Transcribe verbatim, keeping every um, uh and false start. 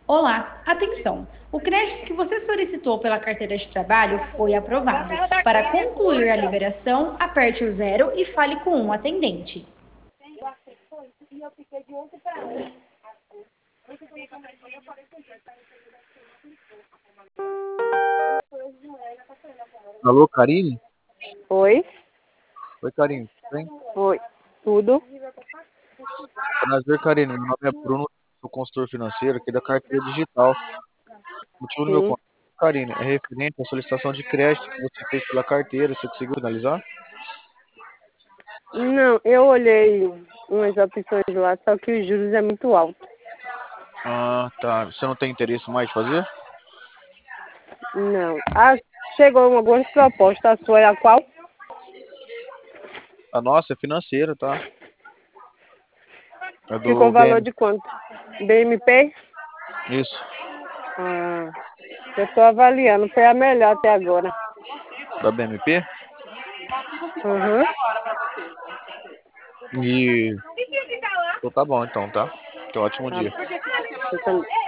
Olá, atenção! O crédito que você solicitou pela carteira de trabalho foi aprovado. Para concluir a liberação, aperte o zero e fale com um atendente. Alô, Karine? Oi, Oi, Karine, tudo bem? oi, tudo? Prazer, Karine. Meu nome é Bruno, sou consultor financeiro aqui da carteira digital. O motivo do meu Sim. contato, Karine, é referente à solicitação de crédito que você fez pela carteira. Você conseguiu finalizar? Não, eu olhei umas opções lá, só que os juros é muito alto. Ah, tá. Você não tem interesse mais de fazer? Não. Ah, chegou algumas propostas, a sua é a qual? A nossa é financeira, tá? É Ficou do o valor B M. de quanto? B M P? Isso, Ah, eu tô avaliando, foi a melhor até agora. da B M P. Uhum. E. Então tá bom, então, tá? Tenha um ótimo Tá dia. bom. Eu também.